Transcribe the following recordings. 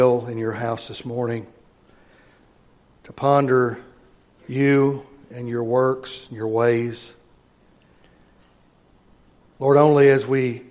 in your house this morning to ponder you and your works, your ways. Lord, only as we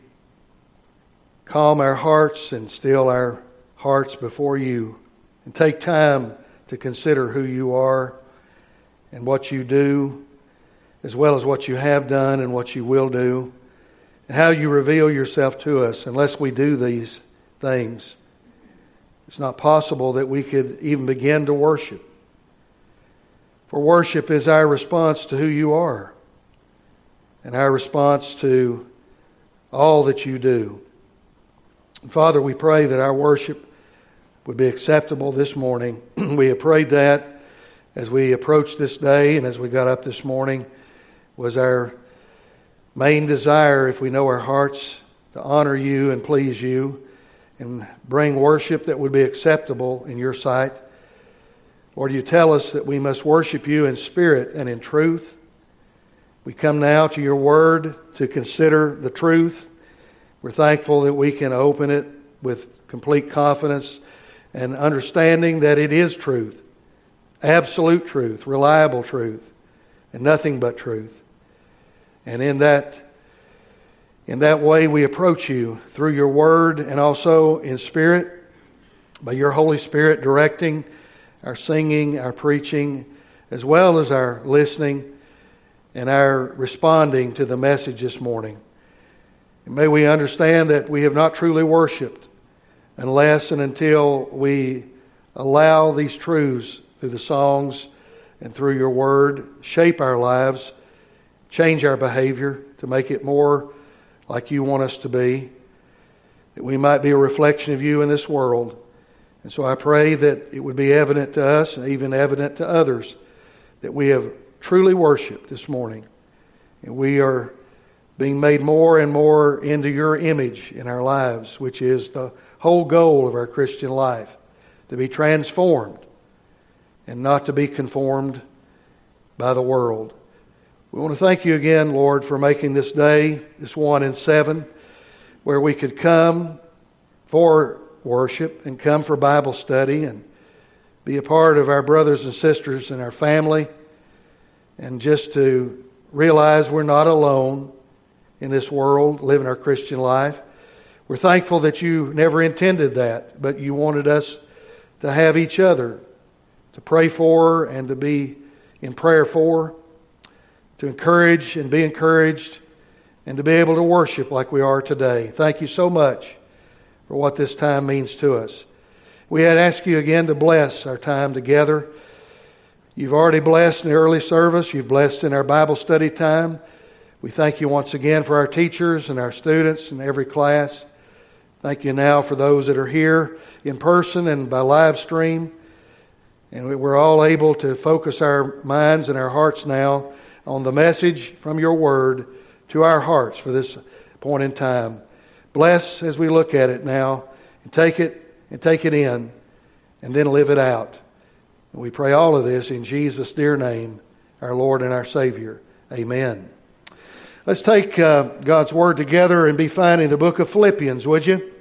calm our hearts and still our hearts before you and take time to consider who you are and what you do, as well as what you have done and what you will do, and how you reveal yourself to us. Unless we do these things, it's not possible that we could even begin to worship. For worship is our response to who you are and our response to all that you do. And Father, we pray that our worship would be acceptable this morning. We have prayed that as we approached this day and as we got up this morning was our main desire, if we know our hearts, to honor you and please you and bring worship that would be acceptable in your sight. Lord, you tell us that we must worship you in spirit and in truth. We come now to your word to consider the truth. We're thankful that we can open it with complete confidence and understanding that it is truth, absolute truth, reliable truth, and nothing but truth. And in that way we approach you through your word and also in spirit, by your Holy Spirit directing our singing, our preaching, as well as our listening and our responding to the message this morning. And may we understand that we have not truly worshiped unless and until we allow these truths through the songs and through your word shape our lives, change our behavior to make it more like you want us to be, that we might be a reflection of you in this world. And so I pray that it would be evident to us and even evident to others that we have truly worshiped this morning. And we are being made more and more into your image in our lives, which is the whole goal of our Christian life, to be transformed and not to be conformed by the world. We want to thank you again, Lord, for making this day, this 1 in 7, where we could come for worship and come for Bible study and be a part of our brothers and sisters and our family, and just to realize we're not alone in this world living our Christian life. We're thankful that you never intended that, but you wanted us to have each other to pray for and to be in prayer for, to encourage and be encouraged, and to be able to worship like we are today. Thank you so much for what this time means to us. We had asked you again to bless our time together. You've already blessed in the early service. You've blessed in our Bible study time. We thank you once again for our teachers and our students in every class. Thank you now for those that are here in person and by live stream. And we're all able to focus our minds and our hearts now on the message from your word to our hearts for this point in time. Bless as we look at it now and take it in and then live it out. And we pray all of this in Jesus' dear name, our Lord and our Savior. Amen. Let's take God's Word together and be finding the book of Philippians, would you?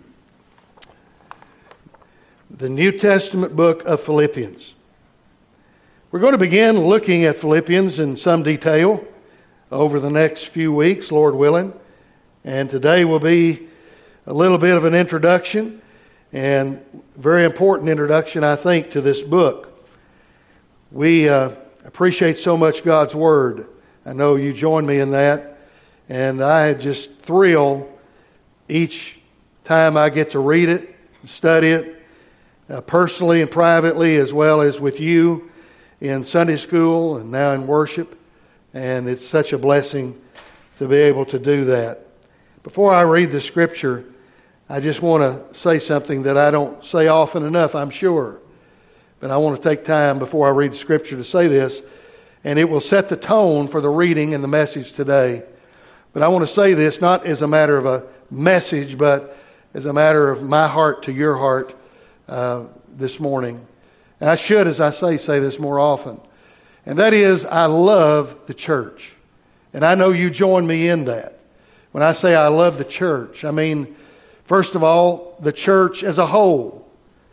The New Testament book of Philippians. We're going to begin looking at Philippians in some detail over the next few weeks, Lord willing. And today will be a little bit of an introduction, and very important introduction, I think, to this book. We appreciate so much God's Word. I know you join me in that, and I just thrill each time I get to read it, study it, personally and privately, as well as with you in Sunday school and now in worship. And it's such a blessing to be able to do that. Before I read the Scripture, I just want to say something that I don't say often enough, I'm sure. But I want to take time before I read the Scripture to say this, and it will set the tone for the reading and the message today. But I want to say this not as a matter of a message, but as a matter of my heart to your heart this morning. And I should, as I say this more often. And that is, I love the church. And I know you join me in that. When I say I love the church, I mean, first of all, the church as a whole.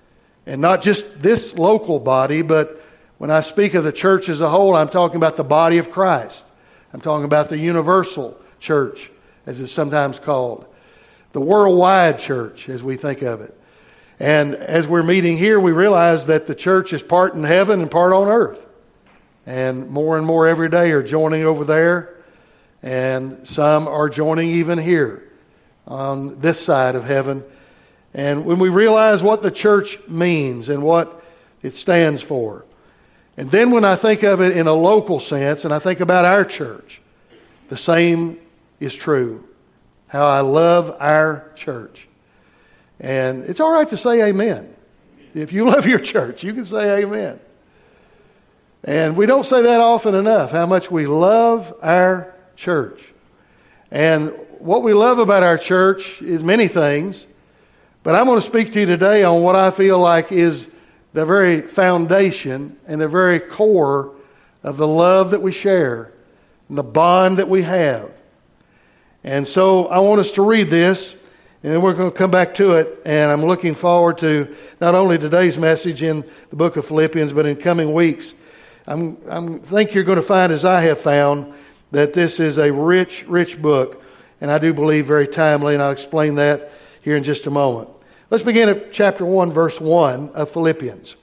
And not just this local body, but when I speak of the church as a whole, I'm talking about the body of Christ. I'm talking about the universal church, as it's sometimes called. The worldwide church, as we think of it. And as we're meeting here, we realize that the church is part in heaven and part on earth. And more every day are joining over there. And some are joining even here on this side of heaven. And when we realize what the church means and what it stands for. And then when I think of it in a local sense, and I think about our church, the same is true. How I love our church. And it's all right to say amen. If you love your church, you can say amen. And we don't say that often enough, how much we love our church. And what we love about our church is many things. But I'm going to speak to you today on what I feel like is the very foundation and the very core of the love that we share and the bond that we have. And so I want us to read this, and then we're going to come back to it. And I'm looking forward to not only today's message in the book of Philippians, but in coming weeks. I think you're going to find, as I have found, that this is a rich, rich book. And I do believe very timely, and I'll explain that here in just a moment. Let's begin at chapter 1, verse 1 of Philippians.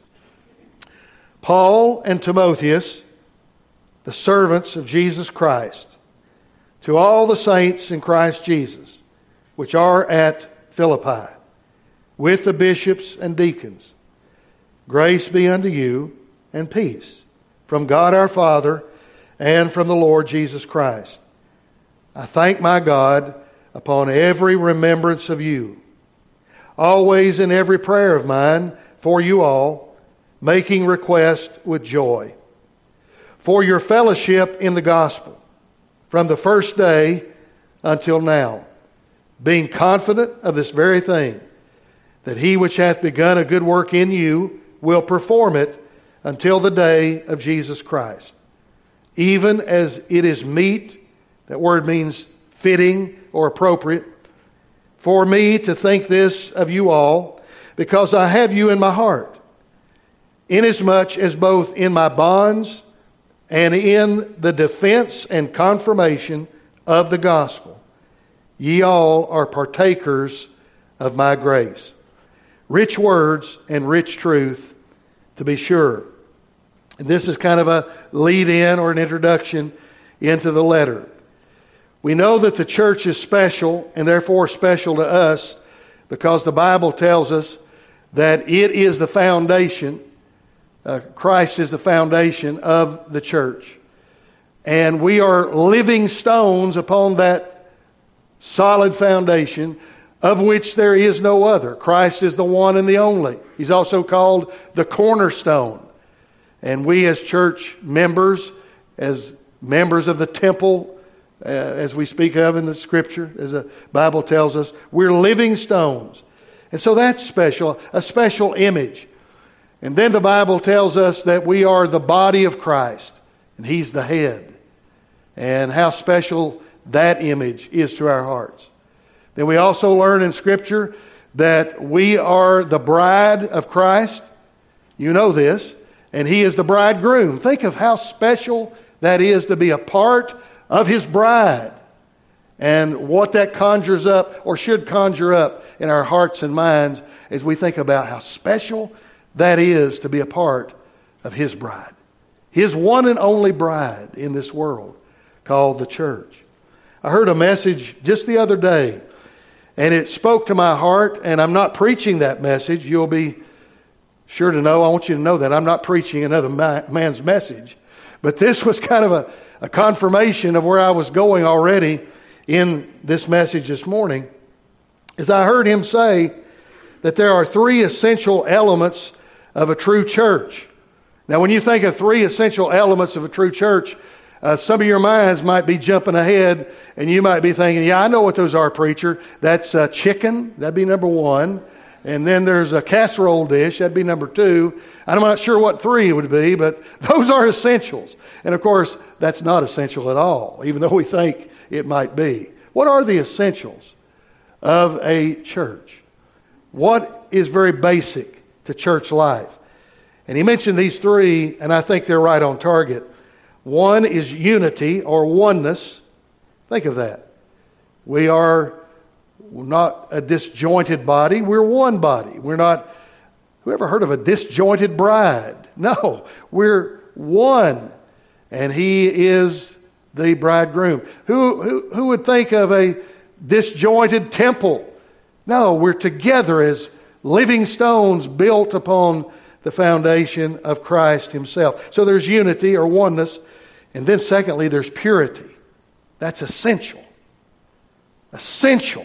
Paul and Timotheus, the servants of Jesus Christ, to all the saints in Christ Jesus, which are at Philippi, with the bishops and deacons, grace be unto you and peace from God our Father and from the Lord Jesus Christ. I thank my God upon every remembrance of you, always in every prayer of mine for you all, making request with joy, for your fellowship in the gospel, from the first day until now, being confident of this very thing, that he which hath begun a good work in you will perform it until the day of Jesus Christ. Even as it is meet, that word means fitting or appropriate, for me to think this of you all, because I have you in my heart, inasmuch as both in my bonds and in the defense and confirmation of the gospel, ye all are partakers of my grace. Rich words and rich truth, to be sure. And this is kind of a lead-in or an introduction into the letter. We know that the church is special, and therefore special to us, because the Bible tells us that it is the foundation. Christ is the foundation of the church. And we are living stones upon that solid foundation, of which there is no other. Christ is the one and the only. He's also called the cornerstone. And we as church members, as members of the temple, as we speak of in the Scripture, as the Bible tells us, we're living stones. And so that's special, a special image. And then the Bible tells us that we are the body of Christ, and He's the head. And how special that image is to our hearts. Then we also learn in Scripture that we are the bride of Christ. You know this. And He is the bridegroom. Think of how special that is to be a part of His bride. And what that conjures up, or should conjure up, in our hearts and minds as we think about how special that is to be a part of His bride. His one and only bride in this world, called the church. I heard a message just the other day, and it spoke to my heart, and I'm not preaching that message. You'll be sure to know, I want you to know that I'm not preaching another man's message. But this was kind of a confirmation of where I was going already in this message this morning, as I heard him say that there are three essential elements of a true church. Now, when you think of three essential elements of a true church, some of your minds might be jumping ahead, and you might be thinking, yeah, I know what those are, preacher. That's chicken, that'd be number one. And then there's a casserole dish, that'd be number two. I'm not sure what three would be, but those are essentials. And of course, that's not essential at all, even though we think it might be. What are the essentials of a church? What is very basic to church life. And he mentioned these three, and I think they're right on target. One is unity or oneness. Think of that. We are not a disjointed body. We're one body. We're not, who ever heard of a disjointed bride? No, we're one. And he is the bridegroom. Who would think of a disjointed temple? No, we're together as living stones built upon the foundation of Christ himself. So there's unity or oneness. And then secondly, there's purity. That's essential. Essential.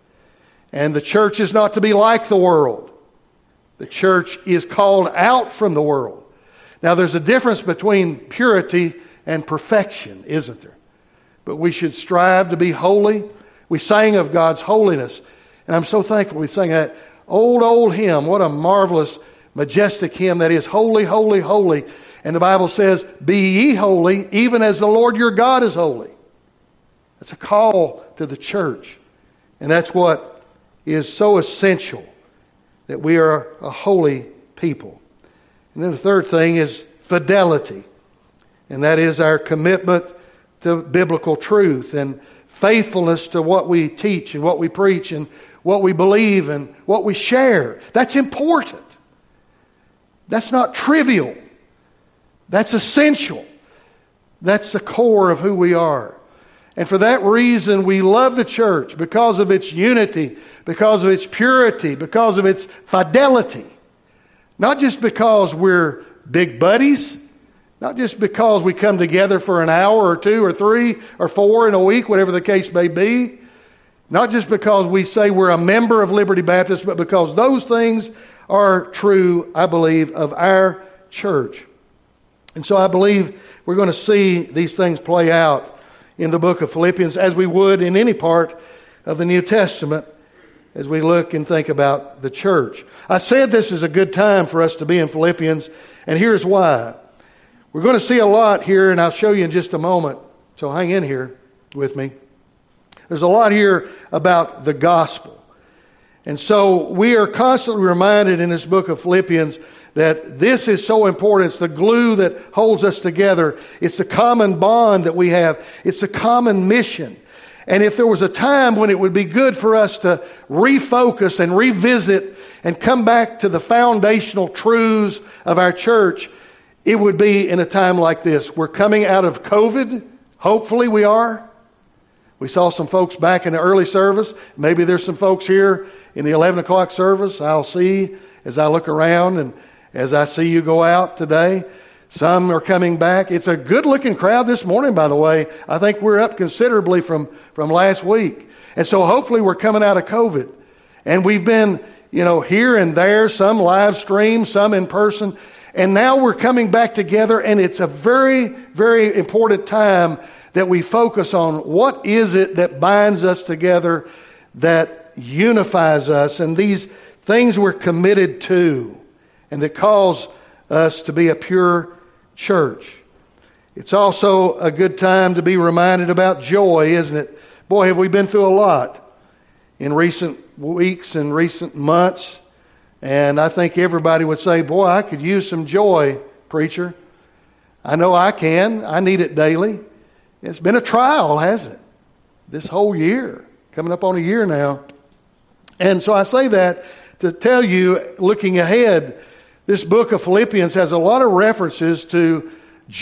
And the church is not to be like the world. The church is called out from the world. Now there's a difference between purity and perfection, isn't there? But we should strive to be holy. We sang of God's holiness. And I'm so thankful we sang that old hymn. What a marvelous, majestic hymn that is. Holy, holy, holy. And the Bible says, be ye holy, even as the Lord your God is holy. That's a call to the church. And that's what is so essential, that we are a holy people. And then the third thing is fidelity. And that is our commitment to biblical truth and faithfulness to what we teach and what we preach and what we believe and what we share. That's important. That's not trivial. That's essential. That's the core of who we are. And for that reason, we love the church because of its unity, because of its purity, because of its fidelity. Not just because we're big buddies, not just because we come together for an hour or two or three or four in a week, whatever the case may be. Not just because we say we're a member of Liberty Baptist, but because those things are true, I believe, of our church. And so I believe we're going to see these things play out in the book of Philippians as we would in any part of the New Testament as we look and think about the church. I said this is a good time for us to be in Philippians, and here's why. We're going to see a lot here, and I'll show you in just a moment, so hang in here with me. There's a lot here about the gospel. And so we are constantly reminded in this book of Philippians that this is so important. It's the glue that holds us together. It's the common bond that we have. It's the common mission. And if there was a time when it would be good for us to refocus and revisit and come back to the foundational truths of our church, it would be in a time like this. We're coming out of COVID. Hopefully we are. We saw some folks back in the early service. Maybe there's some folks here in the 11 o'clock service. I'll see as I look around and as I see you go out today. Some are coming back. It's a good-looking crowd this morning, by the way. I think we're up considerably from last week. And so hopefully we're coming out of COVID. And we've been, here and there, some live stream, some in person. And now we're coming back together, and it's a very, very important time that we focus on what is it that binds us together, that unifies us, and these things we're committed to, and that cause us to be a pure church. It's also a good time to be reminded about joy, isn't it? Boy, have we been through a lot in recent weeks and recent months. And I think everybody would say, boy, I could use some joy, preacher. I know I can. I need it daily. It's been a trial, hasn't it? This whole year, coming up on a year now. And so I say that to tell you, looking ahead, this book of Philippians has a lot of references to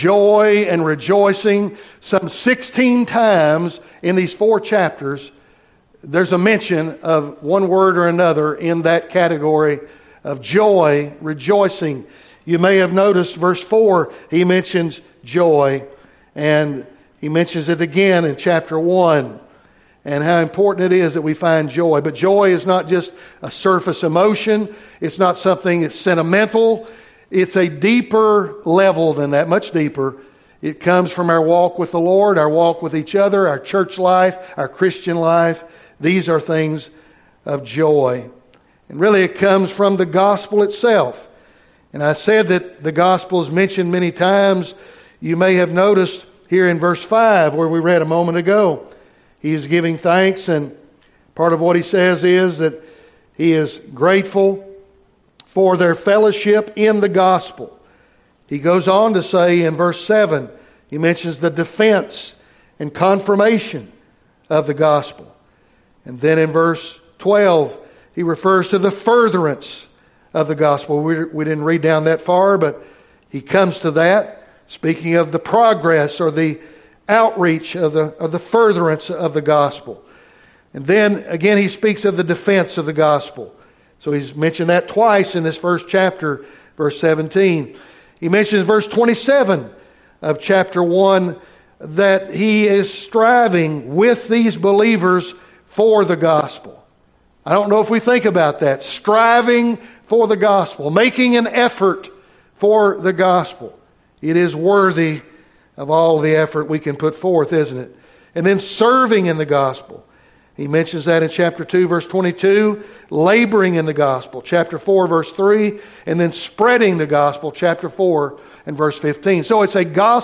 joy and rejoicing. Some 16 times in these 4 chapters, there's a mention of one word or another in that category of joy, rejoicing. You may have noticed verse 4, he mentions joy, and he mentions it again in chapter 1, and how important it is that we find joy. But joy is not just a surface emotion. It's not something that's sentimental. It's a deeper level than that, much deeper. It comes from our walk with the Lord, our walk with each other, our church life, our Christian life. These are things of joy. And really it comes from the gospel itself. And I said that the gospel is mentioned many times. You may have noticed here in verse 5 where we read a moment ago. He's giving thanks, and part of what he says is that he is grateful for their fellowship in the gospel. He goes on to say in verse 7, he mentions the defense and confirmation of the gospel. And then in verse 12, he refers to the furtherance of the gospel. We didn't read down that far, but he comes to that, speaking of the progress or the outreach of the furtherance of the gospel. And then again he speaks of the defense of the gospel. So he's mentioned that twice in this first chapter, verse 17. He mentions verse 27 of chapter 1 that he is striving with these believers for the gospel. I don't know if we think about that. Striving for the gospel, making an effort for the gospel. It is worthy of all the effort we can put forth, isn't it? And then serving in the gospel. He mentions that in chapter 2, verse 22, laboring in the gospel, chapter 4, verse 3, and then spreading the gospel, chapter 4 and verse 15. So it's a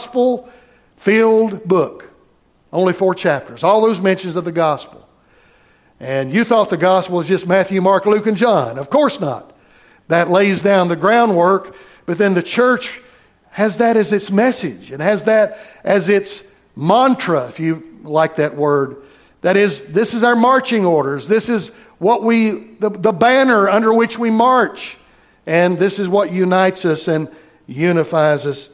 gospel-filled book. Only 4 chapters. All those mentions of the gospel. And you thought the gospel was just Matthew, Mark, Luke, and John. Of course not. That lays down the groundwork, but then the church has that as its message. It has that as its mantra, if you like that word. That is, this is our marching orders. This is what the banner under which we march. And this is what unites us and unifies us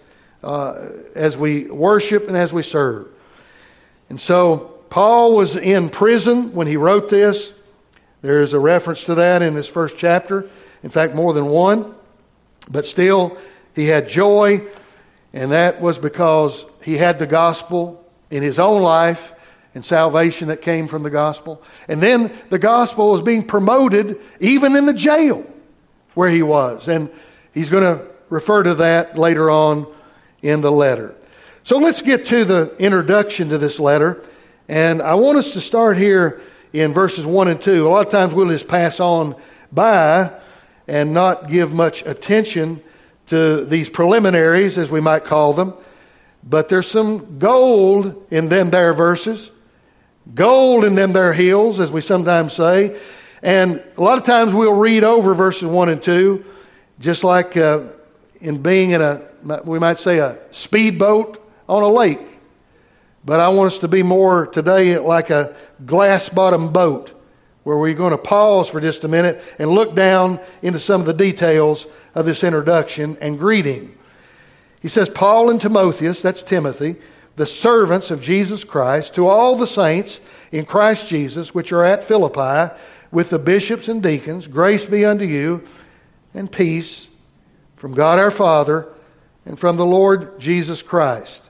as we worship and as we serve. And so Paul was in prison when he wrote this. There's a reference to that in this first chapter. In fact, more than one. But still, he had joy, and that was because he had the gospel in his own life and salvation that came from the gospel. And then the gospel was being promoted even in the jail where he was. And he's going to refer to that later on in the letter. So let's get to the introduction to this letter. And I want us to start here in verses 1 and 2. A lot of times we'll just pass on by and not give much attention to these preliminaries, as we might call them. But there's some gold in them there verses. Gold in them there hills, as we sometimes say. And a lot of times we'll read over verses 1 and 2, just like in being in we might say a speedboat on a lake. But I want us to be more today like a glass-bottom boat, where we're going to pause for just a minute and look down into some of the details of this introduction and greeting. He says, Paul and Timotheus, that's Timothy, the servants of Jesus Christ, to all the saints in Christ Jesus, which are at Philippi, with the bishops and deacons, grace be unto you, and peace from God our Father and from the Lord Jesus Christ.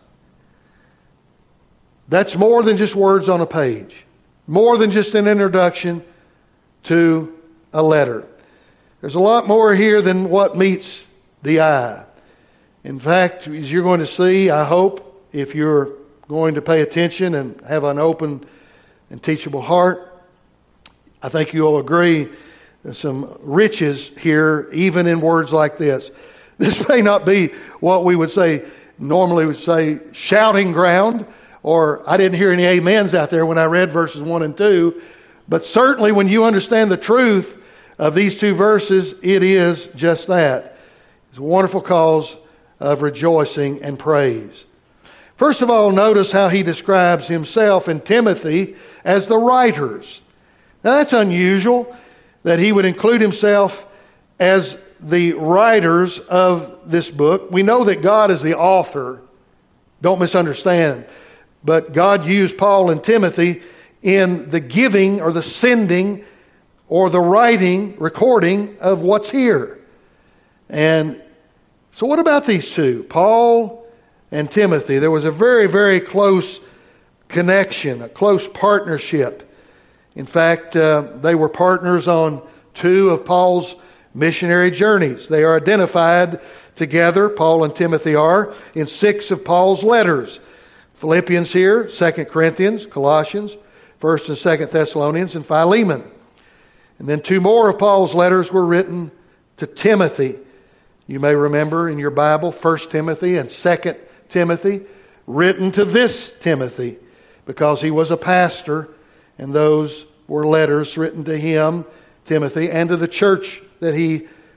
That's more than just words on a page. More than just an introduction to a letter. There's a lot more here than what meets the eye. In fact, as you're going to see, I hope, if you're going to pay attention and have an open and teachable heart, I think you'll agree there's some riches here, even in words like this. This may not be what we would say, normally would say, shouting ground, or I didn't hear any amens out there when I read verses 1 and 2, but certainly when you understand the truth of these 2 verses, it is just that. It's a wonderful cause of rejoicing and praise. First of all, notice how he describes himself and Timothy as the writers. Now that's unusual that he would include himself as the writers of this book. We know that God is the author. Don't misunderstand. But God used Paul and Timothy in the giving or the sending or the writing, recording of what's here. And so what about these 2? Paul and Timothy. There was a very, very close connection, a close partnership. In fact, they were partners on 2 of Paul's missionary journeys. They are identified together, Paul and Timothy are, in 6 of Paul's letters. Philippians here, 2 Corinthians, Colossians, 1st and 2nd Thessalonians, and Philemon. And then 2 more of Paul's letters were written to Timothy. You may remember in your Bible, 1 Timothy and 2 Timothy, written to this Timothy, because he was a pastor, and those were letters written to him, Timothy, and to the church that he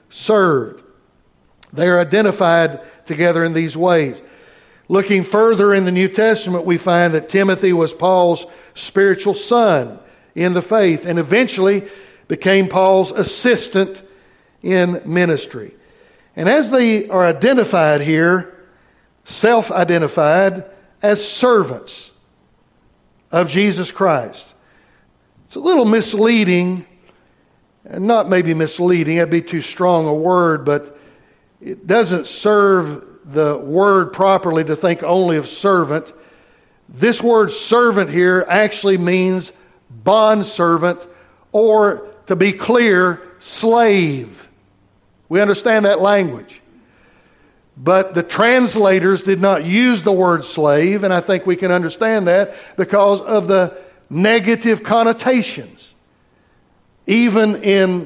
served. They are identified together in these ways. Looking further in the New Testament, we find that Timothy was Paul's spiritual son in the faith and eventually became Paul's assistant in ministry. And as they are identified here, self-identified as servants of Jesus Christ. It's a little misleading, and not maybe misleading, that'd be too strong a word, but it doesn't serve the word properly to think only of servant. This word servant here actually means bondservant, or to be clear, slave. We understand that language. But the translators did not use the word slave, and I think we can understand that because of the negative connotations. Even in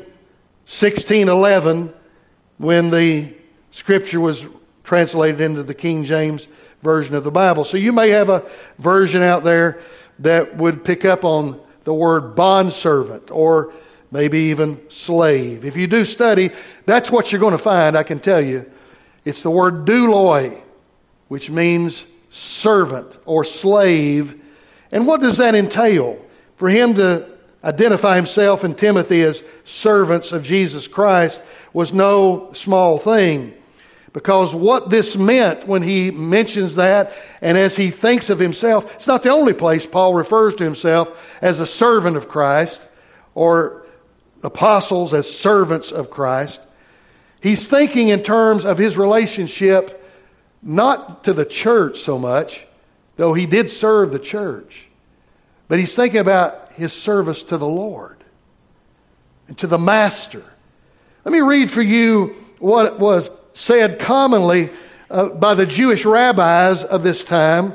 1611, when the Scripture was translated into the King James Version of the Bible. So you may have a version out there that would pick up on the word bondservant or maybe even slave. If you do study, that's what you're going to find, I can tell you. It's the word douloi, which means servant or slave. And what does that entail? For him to identify himself and Timothy as servants of Jesus Christ was no small thing. Because what this meant when he mentions that, and as he thinks of himself, it's not the only place Paul refers to himself as a servant of Christ, or apostles as servants of Christ. He's thinking in terms of his relationship not to the church so much, though he did serve the church, but he's thinking about his service to the Lord and to the Master. Let me read for you what was said commonly by the Jewish rabbis of this time.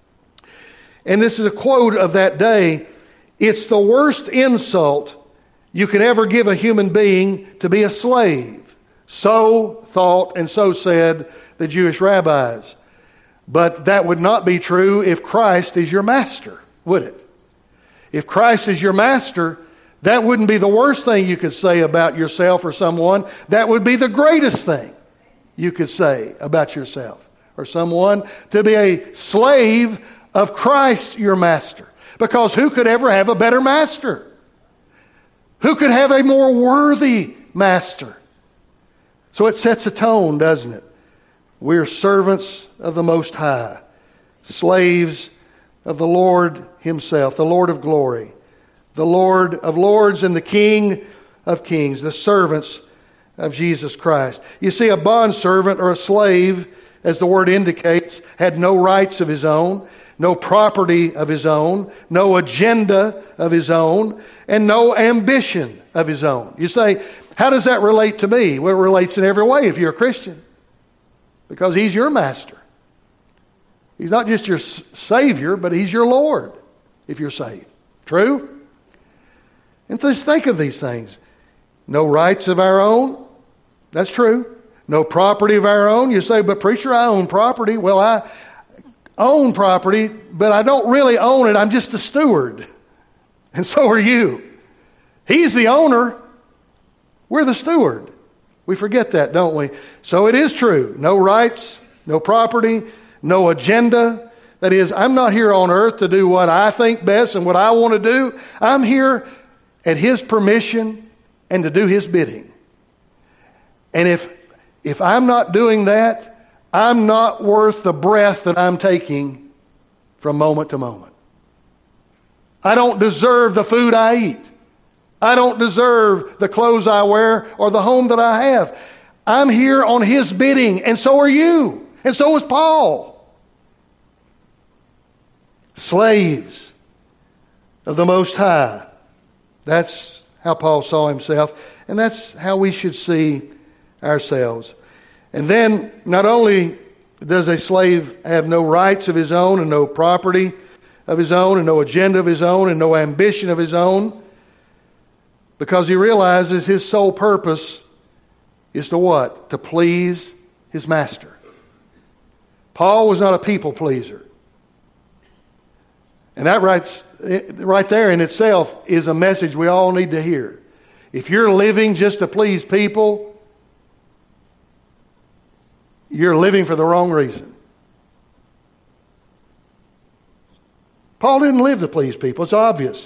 And this is a quote of that day. "It's the worst insult you can ever give a human being to be a slave." So thought and so said the Jewish rabbis. But that would not be true if Christ is your master, would it? If Christ is your master, that wouldn't be the worst thing you could say about yourself or someone. That would be the greatest thing you could say about yourself or someone, to be a slave of Christ your master. Because who could ever have a better master? Who could have a more worthy master? So it sets a tone, doesn't it? We're servants of the Most High, slaves of the Lord Himself, the Lord of glory, the Lord of lords and the King of kings, the servants of Jesus Christ. You see, a bondservant or a slave, as the word indicates, had no rights of his own, no property of his own, no agenda of his own, and no ambition of his own. You say, how does that relate to me? Well, it relates in every way if you're a Christian, because He's your master. He's not just your Savior, but He's your Lord if you're saved. True? And just think of these things. No rights of our own. That's true. No property of our own. You say, but preacher, I own property. Well, I own property, but I don't really own it. I'm just a steward. And so are you. He's the owner. We're the steward. We forget that, don't we? So it is true. No rights, no property, no agenda. That is, I'm not here on earth to do what I think best and what I want to do. I'm here at His permission and to do His bidding. And if I'm not doing that, I'm not worth the breath that I'm taking from moment to moment. I don't deserve the food I eat. I don't deserve the clothes I wear or the home that I have. I'm here on His bidding, and so are you. And so is Paul. Slaves of the Most High. That's how Paul saw himself, and that's how we should see ourselves. And then, not only does a slave have no rights of his own and no property of his own and no agenda of his own and no ambition of his own, because he realizes his sole purpose is to what? To please his master. Paul was not a people pleaser. And that right there in itself is a message we all need to hear. If you're living just to please people, you're living for the wrong reason. Paul didn't live to please people. It's obvious.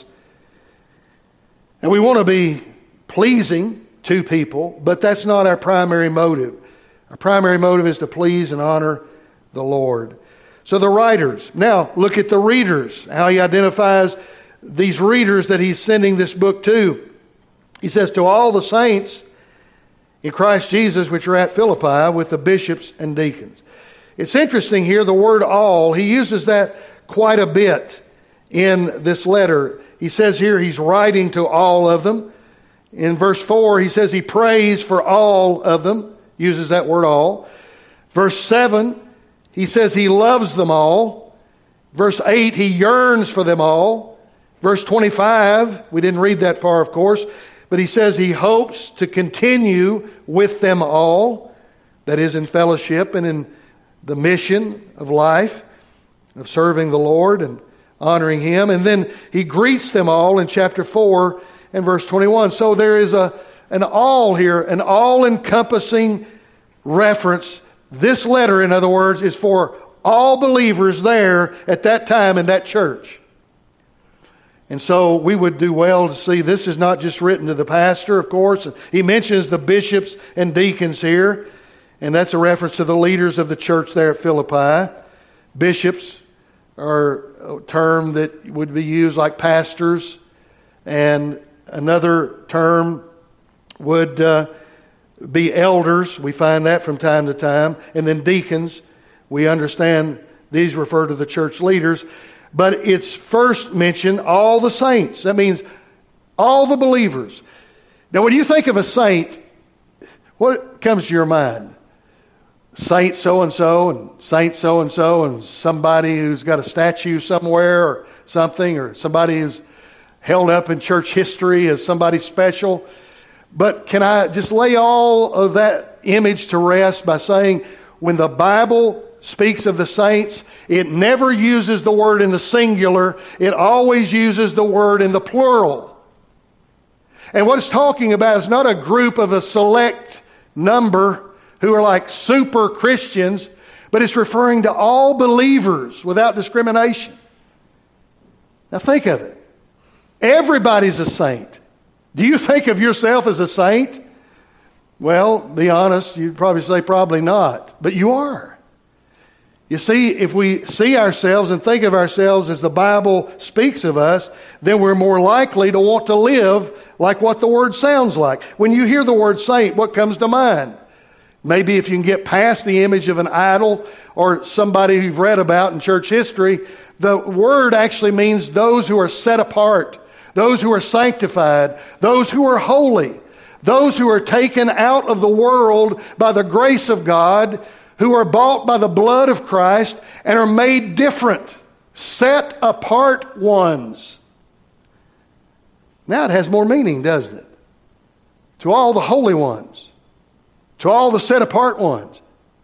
And we want to be pleasing to people, but that's not our primary motive. Our primary motive is to please and honor the Lord. So the writers. Now, look at the readers, how he identifies these readers that he's sending this book to. He says, to all the saints in Christ Jesus which are at Philippi with the bishops and deacons. It's interesting here, the word all, he uses that quite a bit in this letter. He says here he's writing to all of them. In verse 4, he says he prays for all of them, uses that word all. Verse 7, he says he loves them all. Verse 8, he yearns for them all. Verse 25, we didn't read that far, of course, but he says he hopes to continue with them all, that is, in fellowship and in the mission of life, of serving the Lord and honoring Him. And then he greets them all in chapter 4 and verse 21. So there is an all here, an all-encompassing reference. This letter, in other words, is for all believers there at that time in that church. And so we would do well to see this is not just written to the pastor, of course. He mentions the bishops and deacons here, and that's a reference to the leaders of the church there at Philippi. Bishops are a term that would be used like pastors, and another term would be elders. We find that from time to time. And then deacons, we understand these refer to the church leaders. But it's first mentioned all the saints. That means all the believers. Now, when you think of a saint, what comes to your mind? Saint so-and-so and Saint so-and-so and somebody who's got a statue somewhere or something, or somebody who's held up in church history as somebody special. But can I just lay all of that image to rest by saying when the Bible speaks of the saints, it never uses the word in the singular. It always uses the word in the plural. And what it's talking about is not a group of a select number who are like super Christians, but it's referring to all believers without discrimination. Now think of it. Everybody's a saint. Do you think of yourself as a saint? Well, be honest, you'd probably say probably not, but you are. You see, if we see ourselves and think of ourselves as the Bible speaks of us, then we're more likely to want to live like what the word sounds like. When you hear the word saint, what comes to mind? Maybe if you can get past the image of an idol or somebody you've read about in church history, the word actually means those who are set apart, those who are sanctified, those who are holy, those who are taken out of the world by the grace of God, who are bought by the blood of Christ and are made different, set apart ones. Now it has more meaning, doesn't it? To all the holy ones, to all the set apart ones.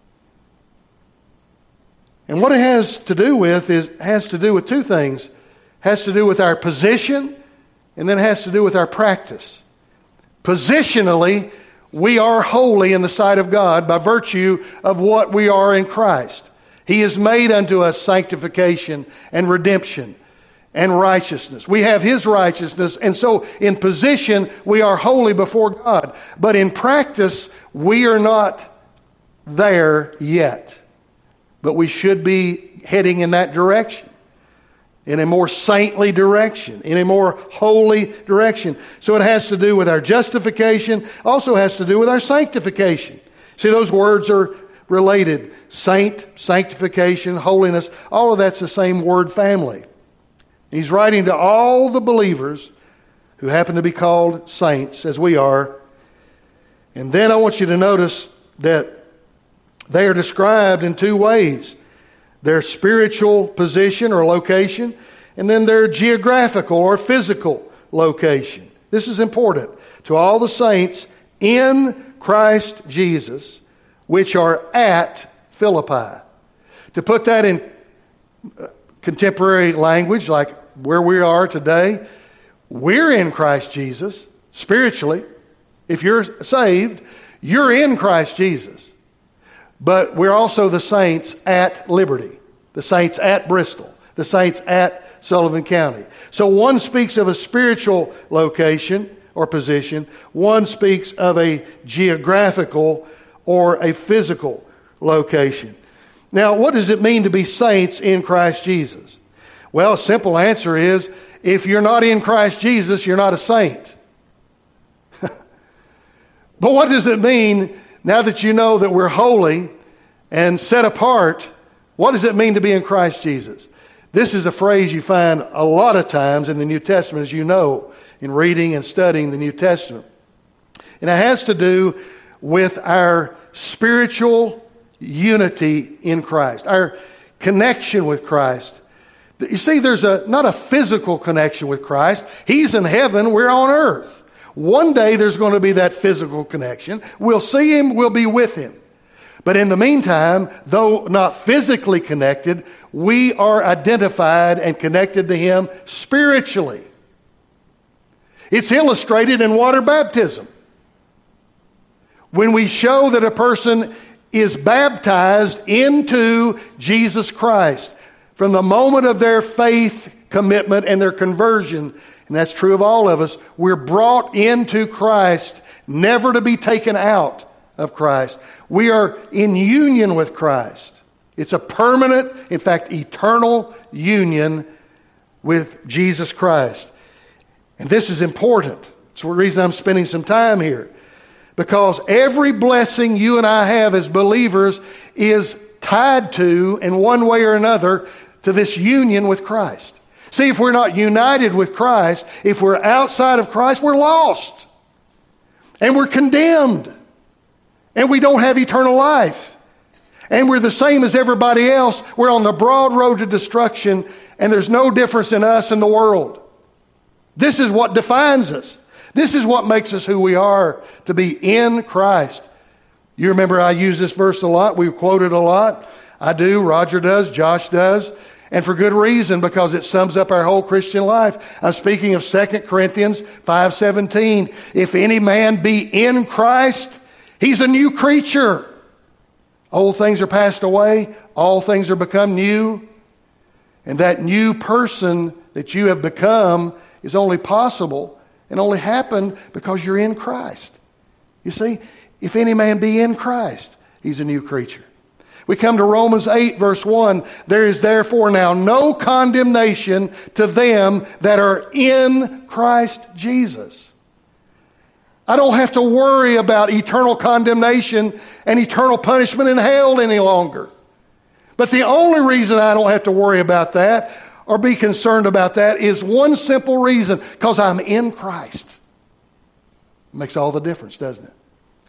And what it has to do with two things. It has to do with our position, and then it has to do with our practice. Positionally, we are holy in the sight of God by virtue of what we are in Christ. He has made unto us sanctification and redemption and righteousness. We have His righteousness, and so in position we are holy before God. But in practice, we are not there yet. But we should be heading in that direction, in a more saintly direction, in a more holy direction. So it has to do with our justification, also has to do with our sanctification. See, those words are related. Saint, sanctification, holiness, all of that's the same word family. He's writing to all the believers who happen to be called saints, as we are. And then I want you to notice that they are described in two ways. Their spiritual position or location, and then their geographical or physical location. This is important. To all the saints in Christ Jesus, which are at Philippi. To put that in contemporary language, like where we are today, we're in Christ Jesus, spiritually. If you're saved, you're in Christ Jesus. but we're also the saints at Liberty, the saints at Bristol, the saints at Sullivan County. So one speaks of a spiritual location or position. One speaks of a geographical or a physical location. Now, what does it mean to be saints in Christ Jesus? Well, a simple answer is, if you're not in Christ Jesus, you're not a saint. But what does it mean now that you know that we're holy and set apart? What does it mean to be in Christ Jesus? This is a phrase you find a lot of times in the New Testament, as you know, in reading and studying the New Testament. And it has to do with our spiritual unity in Christ, our connection with Christ. You see, there's not a physical connection with Christ. He's in heaven, we're on earth. One day there's going to be that physical connection. We'll see Him, we'll be with Him. But in the meantime, though not physically connected, we are identified and connected to Him spiritually. It's illustrated in water baptism. When we show that a person is baptized into Jesus Christ from the moment of their faith commitment and their conversion, and that's true of all of us, we're brought into Christ, never to be taken out of Christ. We are in union with Christ. It's a permanent, in fact, eternal union with Jesus Christ. And this is important. It's the reason I'm spending some time here. Because every blessing you and I have as believers is tied to, in one way or another, to this union with Christ. See, if we're not united with Christ, if we're outside of Christ, we're lost. And we're condemned. And we don't have eternal life. And we're the same as everybody else. We're on the broad road to destruction, and there's no difference in us and the world. This is what defines us. This is what makes us who we are, to be in Christ. You remember I use this verse a lot. We quote it a lot. I do. Roger does. Josh does. And for good reason, because it sums up our whole Christian life. I'm speaking of 2 Corinthians 5:17. If any man be in Christ, he's a new creature. Old things are passed away. All things are become new. And that new person that you have become is only possible and only happened because you're in Christ. You see, if any man be in Christ, he's a new creature. We come to Romans 8, verse 1. There is therefore now no condemnation to them that are in Christ Jesus. I don't have to worry about eternal condemnation and eternal punishment in hell any longer. But the only reason I don't have to worry about that or be concerned about that is one simple reason: because I'm in Christ. It makes all the difference, doesn't it?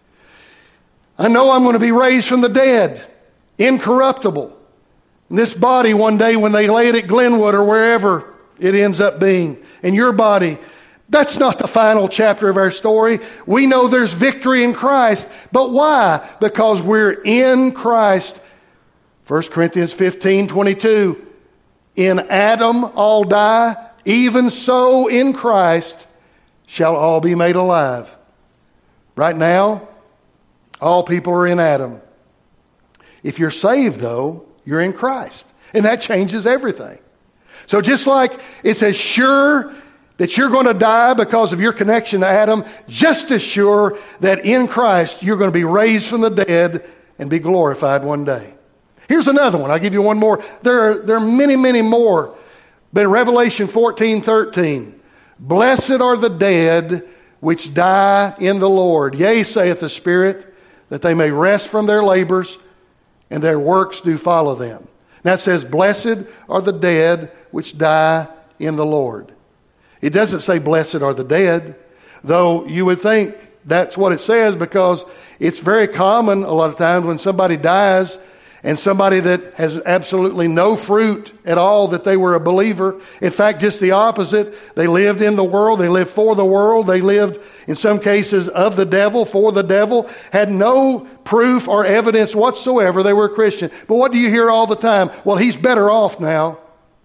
I know I'm going to be raised from the dead, incorruptible. And this body one day when they lay it at Glenwood or wherever it ends up being, and your body, that's not the final chapter of our story. We know there's victory in Christ. But why? Because we're in Christ. 1 Corinthians 15:22. In Adam all die, even so in Christ shall all be made alive. Right now, all people are in Adam. If you're saved, though, you're in Christ. And that changes everything. So just like it's as sure that you're going to die because of your connection to Adam, just as sure that in Christ you're going to be raised from the dead and be glorified one day. Here's another one. I'll give you one more. There are many, many more. But in Revelation 14:13, blessed are the dead which die in the Lord. Yea, saith the Spirit, that they may rest from their labors, and their works do follow them. Now it says, blessed are the dead which die in the Lord. It doesn't say blessed are the dead, though you would think that's what it says, because it's very common a lot of times when somebody dies, and somebody that has absolutely no fruit at all, that they were a believer. In fact, just the opposite. They lived in the world. They lived for the world. They lived, in some cases, of the devil, for the devil. Had no proof or evidence whatsoever they were a Christian. But what do you hear all the time? Well, he's better off now.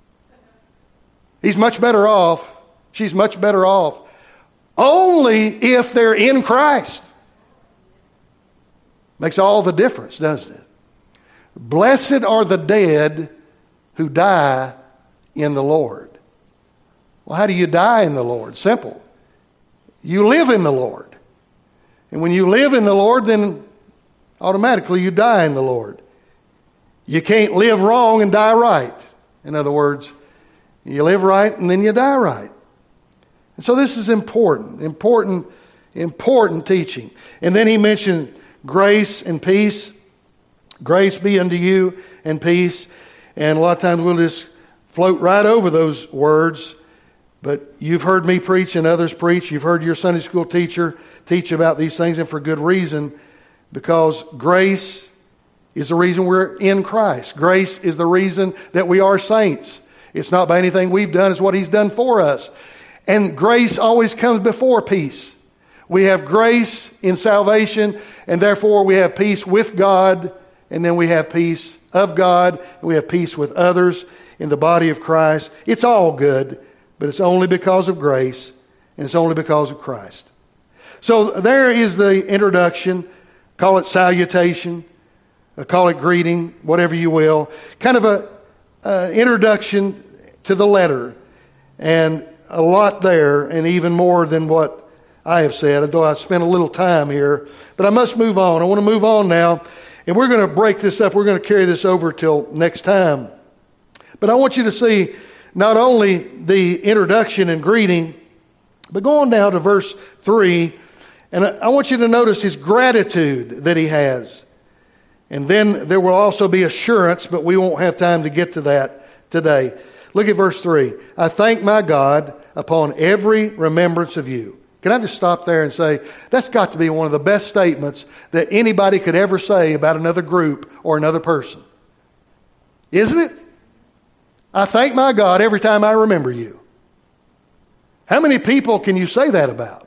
He's much better off. She's much better off. Only if they're in Christ. Makes all the difference, doesn't it? Blessed are the dead who die in the Lord. Well, how do you die in the Lord? Simple. You live in the Lord. And when you live in the Lord, then automatically you die in the Lord. You can't live wrong and die right. In other words, you live right and then you die right. And so this is important teaching. And then he mentioned grace and peace. Grace be unto you and peace. And a lot of times we'll just float right over those words. But you've heard me preach and others preach. You've heard your Sunday school teacher teach about these things, and for good reason, because grace is the reason we're in Christ. Grace is the reason that we are saints. It's not by anything we've done, it's what He's done for us. And grace always comes before peace. We have grace in salvation, and therefore we have peace with God, and then we have peace of God, and we have peace with others in the body of Christ. It's all good, but it's only because of grace, and it's only because of Christ. So there is the introduction. Call it salutation, call it greeting, whatever you will. Kind of a introduction to the letter, and a lot there, and even more than what I have said, though I spent a little time here. But I must move on. I want to move on now, and we're going to break this up. We're going to carry this over till next time. But I want you to see not only the introduction and greeting, but go on now to verse 3, and I want you to notice his gratitude that he has. And then there will also be assurance, but we won't have time to get to that today. Look at verse 3. I thank my God upon every remembrance of you. Can I just stop there and say, that's got to be one of the best statements that anybody could ever say about another group or another person. Isn't it? I thank my God every time I remember you. How many people can you say that about?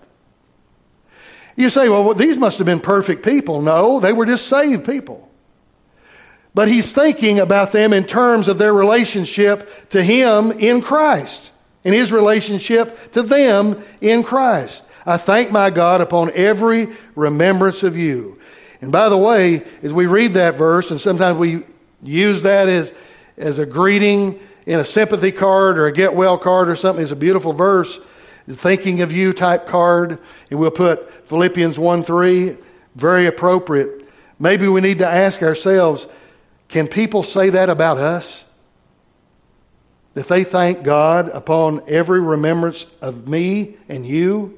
You say, well, these must have been perfect people. No, they were just saved people. But he's thinking about them in terms of their relationship to him in Christ, and his relationship to them in Christ. I thank my God upon every remembrance of you. And by the way, as we read that verse, and sometimes we use that as a greeting in a sympathy card or a get well card or something, it's a beautiful verse, thinking of you type card, and we'll put Philippians 1:3, very appropriate. Maybe we need to ask ourselves, can people say that about us? That they thank God upon every remembrance of me and you?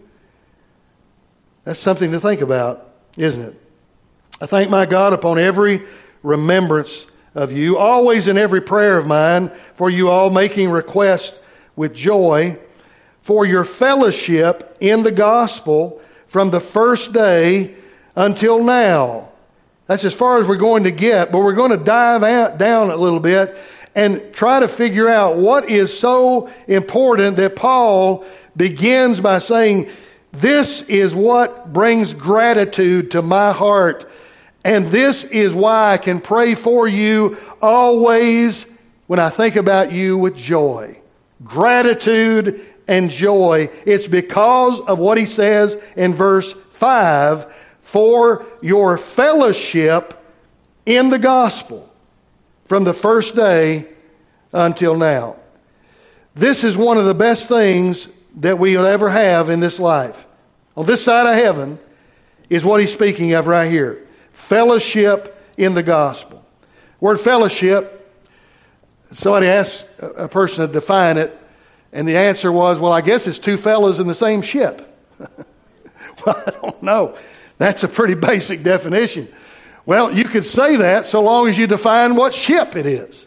That's something to think about, isn't it? I thank my God upon every remembrance of you, always in every prayer of mine, for you all, making request with joy for your fellowship in the gospel from the first day until now. That's as far as we're going to get, but we're going to dive down a little bit and try to figure out what is so important that Paul begins by saying, this is what brings gratitude to my heart, and this is why I can pray for you always when I think about you with joy. Gratitude and joy. It's because of what he says in verse 5, for your fellowship in the gospel from the first day until now. This is one of the best things that we will ever have in this life. On this side of heaven is what he's speaking of right here. Fellowship in the gospel. Word fellowship, somebody asked a person to define it, and the answer was, well, I guess it's two fellas in the same ship. Well, I don't know. That's a pretty basic definition. Well, you could say that so long as you define what ship it is.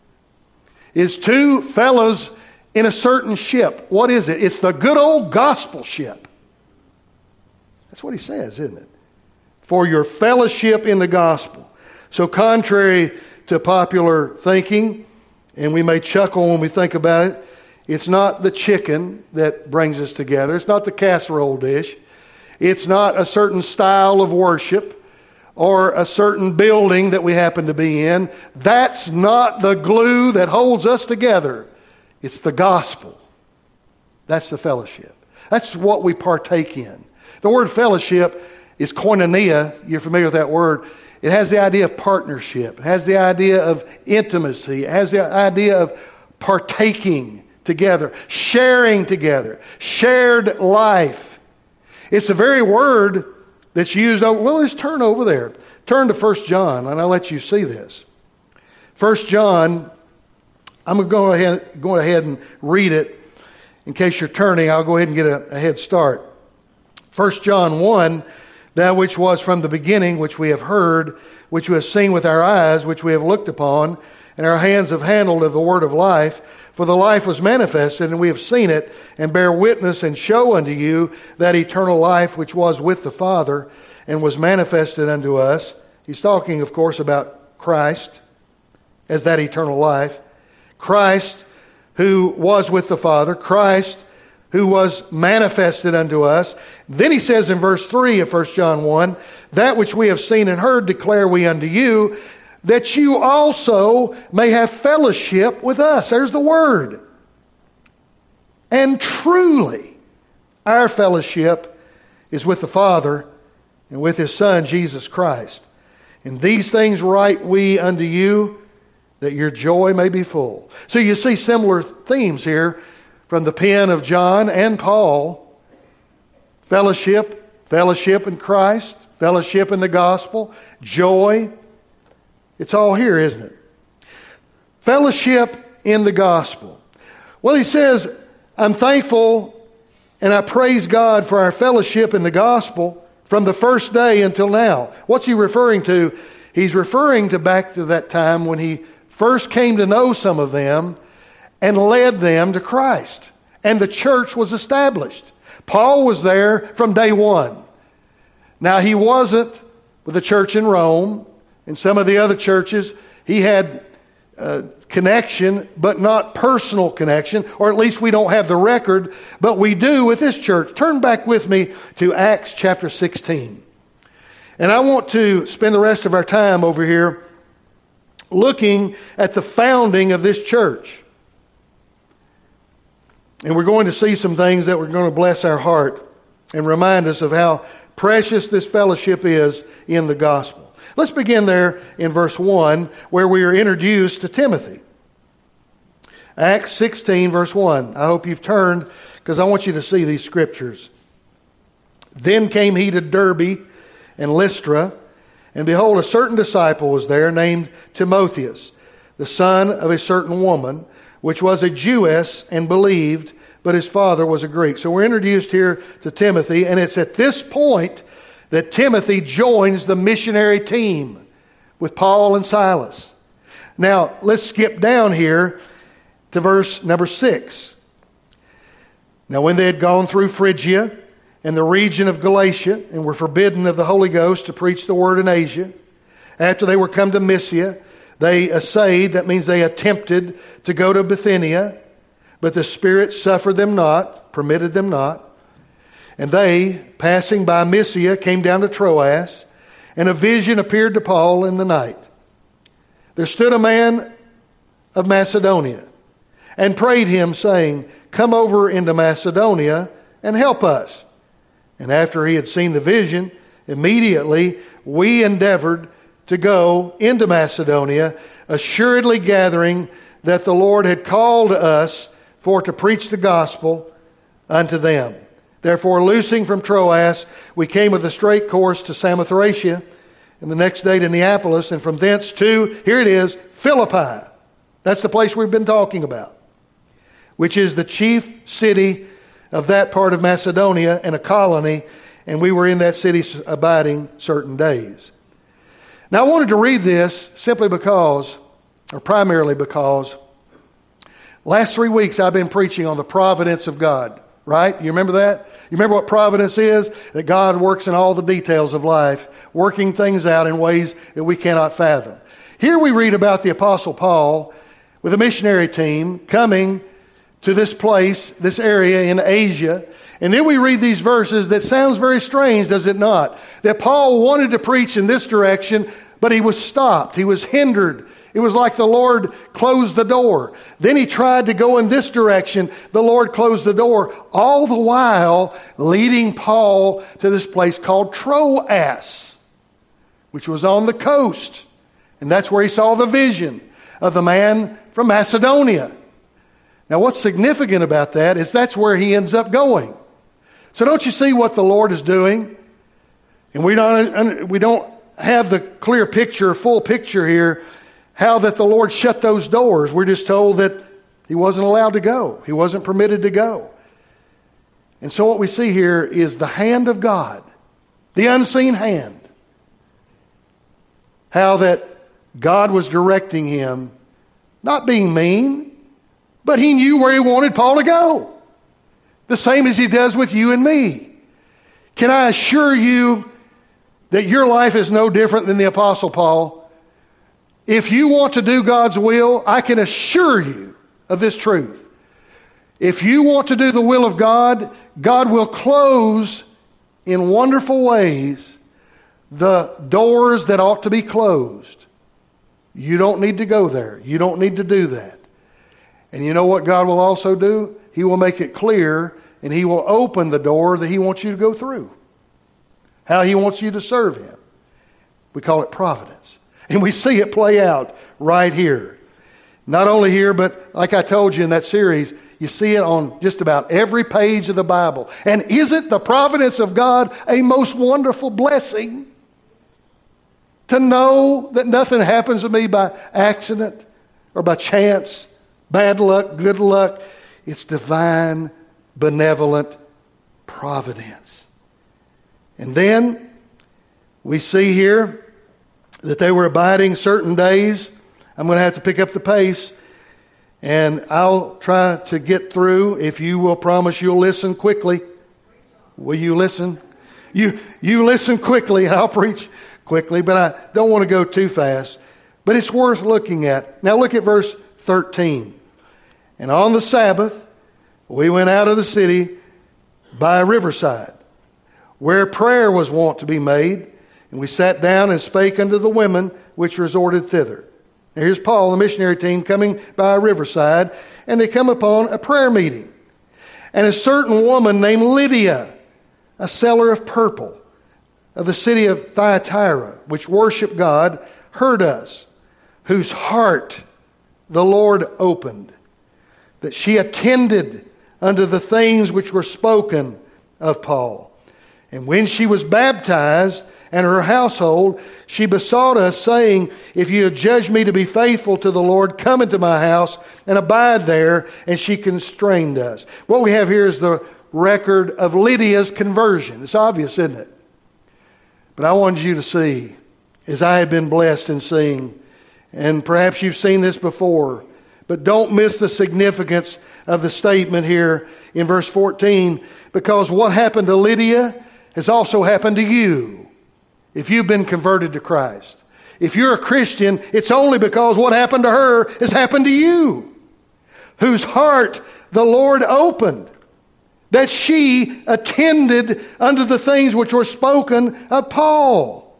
It's two fellows in a certain ship. What is it? It's the good old gospel ship. That's what he says, isn't it? For your fellowship in the gospel. So contrary to popular thinking, and we may chuckle when we think about it, it's not the chicken that brings us together. It's not the casserole dish. It's not a certain style of worship or a certain building that we happen to be in. That's not the glue that holds us together. It's the gospel. That's the fellowship. That's what we partake in. The word fellowship is koinonia. You're familiar with that word. it has the idea of partnership. It has the idea of intimacy. It has the idea of partaking together, sharing together, shared life. It's the very word that's used over. Well, let's turn over there. Turn to 1 John, and I'll let you see this. 1 John, I'm going to go ahead and read it. In case you're turning, I'll go ahead and get a head start. 1 John 1, that which was from the beginning, which we have heard, which we have seen with our eyes, which we have looked upon, and our hands have handled of the word of life. For the life was manifested, and we have seen it, and bear witness and show unto you that eternal life which was with the Father, and was manifested unto us. He's talking, of course, about Christ as that eternal life. Christ who was with the Father. Christ who was manifested unto us. Then he says in verse 3 of 1 John 1, that which we have seen and heard declare we unto you, that you also may have fellowship with us. There's the word. And truly, our fellowship is with the Father and with His Son, Jesus Christ. And these things write we unto you, that your joy may be full. So you see similar themes here from the pen of John and Paul. Fellowship in Christ, fellowship in the gospel, joy. It's all here, isn't it? Fellowship in the gospel. Well, he says, I'm thankful and I praise God for our fellowship in the gospel from the first day until now. What's he referring to? He's referring to back to that time when he first came to know some of them and led them to Christ. And the church was established. Paul was there from day one. Now, he wasn't with the church in Rome. In some of the other churches, he had connection, but not personal connection, or at least we don't have the record, but we do with this church. Turn back with me to Acts chapter 16. And I want to spend the rest of our time over here looking at the founding of this church. And we're going to see some things that we're going to bless our heart and remind us of how precious this fellowship is in the gospel. Let's begin there in verse 1 where we are introduced to Timothy. Acts 16 verse 1. I hope you've turned because I want you to see these scriptures. Then came he to Derbe and Lystra, and behold, a certain disciple was there named Timotheus, the son of a certain woman, which was a Jewess and believed, but his father was a Greek. So we're introduced here to Timothy, and it's at this point that Timothy joins the missionary team with Paul and Silas. Now, let's skip down here to verse number 6. Now, when they had gone through Phrygia and the region of Galatia and were forbidden of the Holy Ghost to preach the word in Asia, after they were come to Mysia, they essayed, that means they attempted to go to Bithynia, but the Spirit suffered them not, permitted them not. And they, passing by Mysia, came down to Troas, and a vision appeared to Paul in the night. There stood a man of Macedonia, and prayed him, saying, Come over into Macedonia, and help us. And after he had seen the vision, immediately we endeavored to go into Macedonia, assuredly gathering that the Lord had called us for to preach the gospel unto them. Therefore, loosing from Troas, we came with a straight course to Samothracia, and the next day to Neapolis, and from thence to, here it is, Philippi. That's the place we've been talking about, which is the chief city of that part of Macedonia and a colony, and we were in that city abiding certain days. Now, I wanted to read this simply because, or primarily because, last 3 weeks I've been preaching on the providence of God, right? You remember that? You remember what providence is? That God works in all the details of life, working things out in ways that we cannot fathom. Here we read about the Apostle Paul with a missionary team coming to this place, this area in Asia. And then we read these verses that sounds very strange, does it not? That Paul wanted to preach in this direction, but he was stopped. He was hindered. It was like the Lord closed the door. Then he tried to go in this direction. The Lord closed the door, all the while leading Paul to this place called Troas. which was on the coast. And that's where he saw the vision of the man from Macedonia. Now, what's significant about that is that's where he ends up going. So don't you see what the Lord is doing? And we don't have the clear picture, full picture here, how that the Lord shut those doors. We're just told that he wasn't allowed to go. He wasn't permitted to go. And so what we see here is the hand of God, the unseen hand. How that God was directing him, not being mean, but he knew where he wanted Paul to go. The same as he does with you and me. Can I assure you that your life is no different than the Apostle Paul? If you want to do God's will, I can assure you of this truth. If you want to do the will of God, God will close in wonderful ways the doors that ought to be closed. You don't need to go there. You don't need to do that. And you know what God will also do? He will make it clear, and he will open the door that he wants you to go through. How he wants you to serve him. We call it providence. And we see it play out right here. Not only here, but like I told you in that series, you see it on just about every page of the Bible. And isn't the providence of God a most wonderful blessing? To know that nothing happens to me by accident or by chance, bad luck, good luck. It's divine, benevolent providence. And then we see here that they were abiding certain days. I'm going to have to pick up the pace, and I'll try to get through. If you will promise you'll listen quickly. Will you listen? You listen quickly, and I'll preach quickly, but I don't want to go too fast. But it's worth looking at. Now look at verse 13. And on the Sabbath, we went out of the city by a riverside, where prayer was wont to be made, and we sat down and spake unto the women which resorted thither. Now here's Paul, the missionary team, coming by a riverside, and they come upon a prayer meeting. And a certain woman named Lydia, a seller of purple, of the city of Thyatira, which worshiped God, heard us, whose heart the Lord opened, that she attended unto the things which were spoken of Paul. And when she was baptized, and her household, she besought us, saying, if you had judged me to be faithful to the Lord, come into my house and abide there. And she constrained us. What we have here is the record of Lydia's conversion. It's obvious, isn't it? But I wanted you to see, as I have been blessed in seeing, and perhaps you've seen this before, but don't miss the significance of the statement here in verse 14, because what happened to Lydia has also happened to you. If you've been converted to Christ. If you're a Christian, it's only because what happened to her has happened to you. Whose heart the Lord opened. That she attended unto the things which were spoken of Paul.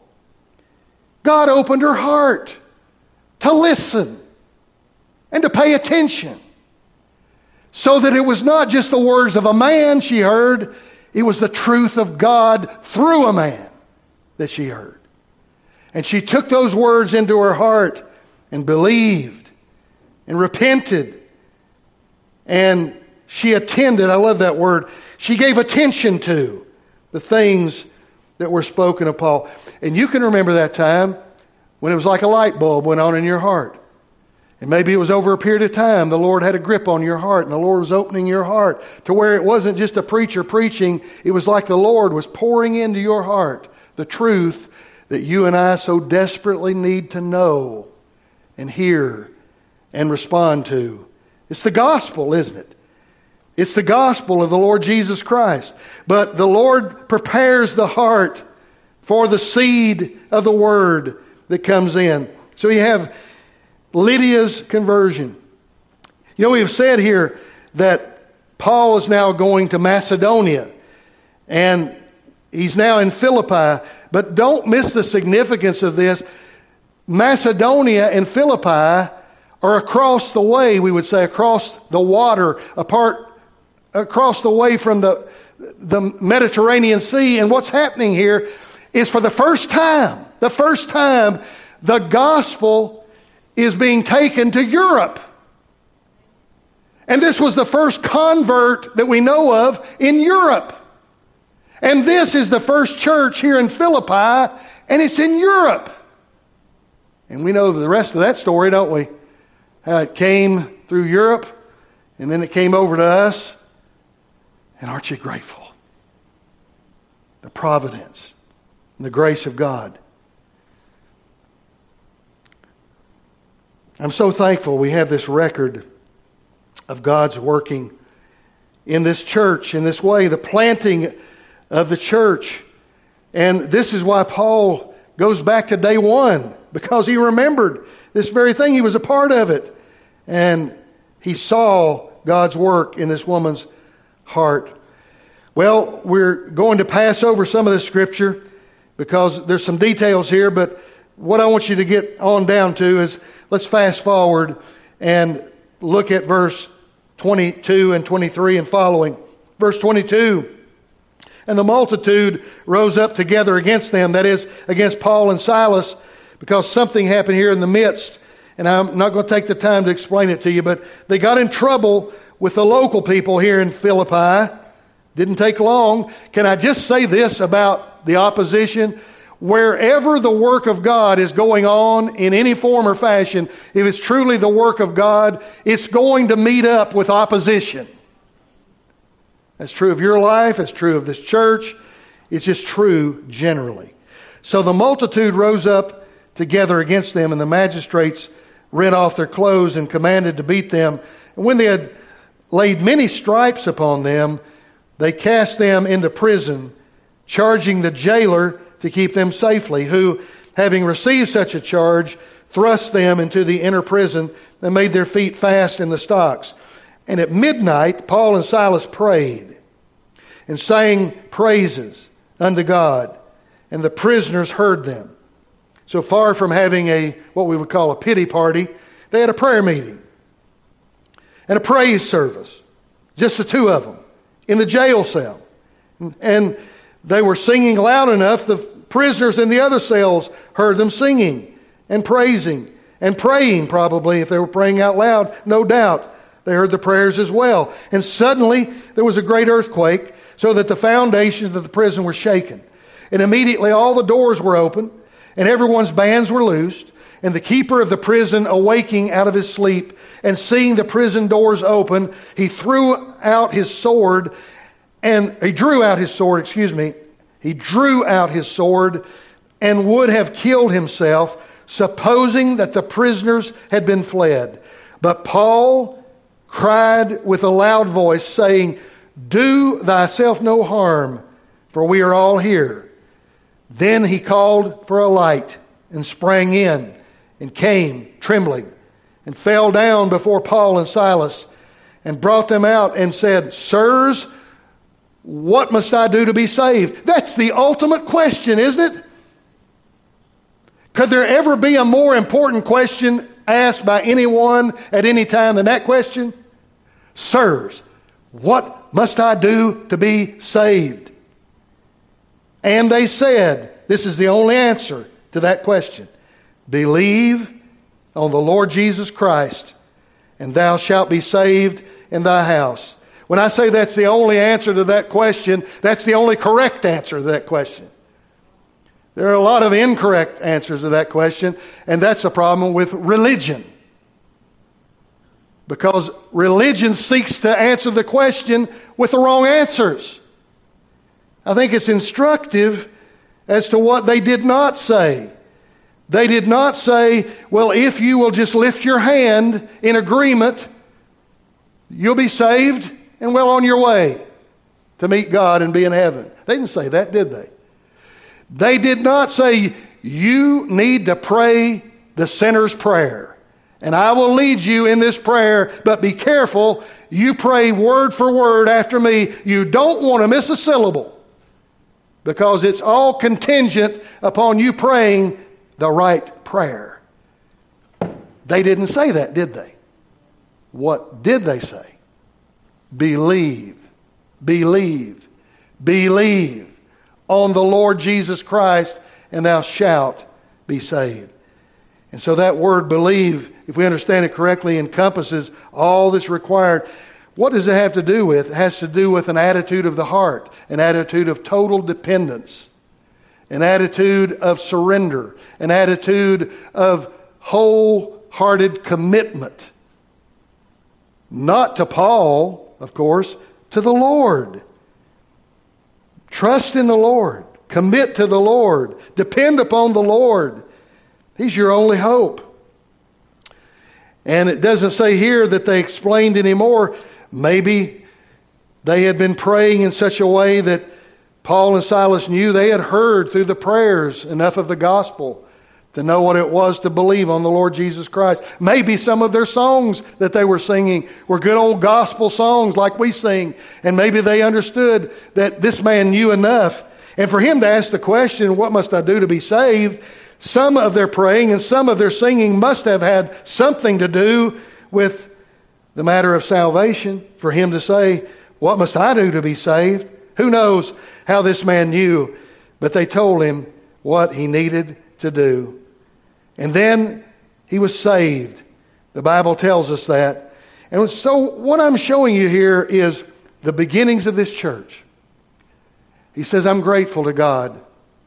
God opened her heart to listen and to pay attention. So that it was not just the words of a man she heard, it was the truth of God through a man that she heard. And she took those words into her heart and believed and repented. And she attended, I love that word, she gave attention to the things that were spoken of Paul. And you can remember that time when it was like a light bulb went on in your heart. And maybe it was over a period of time the Lord had a grip on your heart and the Lord was opening your heart to where it wasn't just a preacher preaching. It was like the Lord was pouring into your heart the truth that you and I so desperately need to know and hear and respond to. It's the gospel, isn't it? It's the gospel of the Lord Jesus Christ. But the Lord prepares the heart for the seed of the word that comes in. So you have Lydia's conversion. You know, we have said here that Paul is now going to Macedonia. And he's now in Philippi, but don't miss the significance of this. Macedonia and Philippi are across the way, we would say, across the water, across the way from the Mediterranean Sea. And what's happening here is for the first time, the gospel is being taken to Europe. And this was the first convert that we know of in Europe. And this is the first church here in Philippi, and it's in Europe. And we know the rest of that story, don't we? How it came through Europe, and then it came over to us. And aren't you grateful? The providence and the grace of God. I'm so thankful we have this record of God's working in this church in this way, the planting of the church. And this is why Paul goes back to day one, because he remembered this very thing. He was a part of it. And he saw God's work in this woman's heart. Well, we're going to pass over some of the scripture because there's some details here, but what I want you to get on down to is, let's fast forward and look at verse 22 and 23 and following. Verse 22, and the multitude rose up together against them, that is, against Paul and Silas, because something happened here in the midst, and I'm not going to take the time to explain it to you, but they got in trouble with the local people here in Philippi. Didn't take long. Can I just say this about the opposition? Wherever the work of God is going on in any form or fashion, if it's truly the work of God, it's going to meet up with opposition. That's true of your life. It's true of this church. It's just true generally. So the multitude rose up together against them, and the magistrates rent off their clothes and commanded to beat them. And when they had laid many stripes upon them, they cast them into prison, charging the jailer to keep them safely, who, having received such a charge, thrust them into the inner prison and made their feet fast in the stocks. And at midnight, Paul and Silas prayed and sang praises unto God, and the prisoners heard them. So far from having what we would call a pity party, they had a prayer meeting and a praise service, just the two of them, in the jail cell. And they were singing loud enough, the prisoners in the other cells heard them singing and praising and praying, probably, if they were praying out loud, no doubt. They heard the prayers as well. And suddenly there was a great earthquake, so that the foundations of the prison were shaken. And immediately all the doors were open, and everyone's bands were loosed. And the keeper of the prison, awaking out of his sleep and seeing the prison doors open, he drew out his sword, and would have killed himself, supposing that the prisoners had been fled. But Paul cried with a loud voice, saying, "Do thyself no harm, for we are all here." Then he called for a light and sprang in and came trembling and fell down before Paul and Silas and brought them out and said, "Sirs, what must I do to be saved?" That's the ultimate question, isn't it? Could there ever be a more important question asked by anyone at any time than that question? Sirs, what must I do to be saved? And they said, this is the only answer to that question: believe on the Lord Jesus Christ, and thou shalt be saved in thy house. When I say that's the only answer to that question, that's the only correct answer to that question. There are a lot of incorrect answers to that question, and that's the problem with religion. Because religion seeks to answer the question with the wrong answers. I think it's instructive as to what they did not say. They did not say, well, if you will just lift your hand in agreement, you'll be saved and well on your way to meet God and be in heaven. They didn't say that, did they? They did not say, you need to pray the sinner's prayer, and I will lead you in this prayer, but be careful, you pray word for word after me. You don't want to miss a syllable, because it's all contingent upon you praying the right prayer. They didn't say that, did they? What did they say? Believe, believe, believe on the Lord Jesus Christ, and thou shalt be saved. And so that word believe, if we understand it correctly, encompasses all that's required. What does it have to do with? It has to do with an attitude of the heart, an attitude of total dependence, an attitude of surrender, an attitude of wholehearted commitment. Not to Paul, of course, to the Lord. Trust in the Lord. Commit to the Lord. Depend upon the Lord. He's your only hope. And it doesn't say here that they explained anymore. Maybe they had been praying in such a way that Paul and Silas knew they had heard through the prayers enough of the gospel to know what it was to believe on the Lord Jesus Christ. Maybe some of their songs that they were singing were good old gospel songs like we sing. And maybe they understood that this man knew enough. And for him to ask the question, what must I do to be saved? Some of their praying and some of their singing must have had something to do with the matter of salvation. For him to say, what must I do to be saved? Who knows how this man knew? But they told him what he needed to do. And then he was saved. The Bible tells us that. And so what I'm showing you here is the beginnings of this church. He says, I'm grateful to God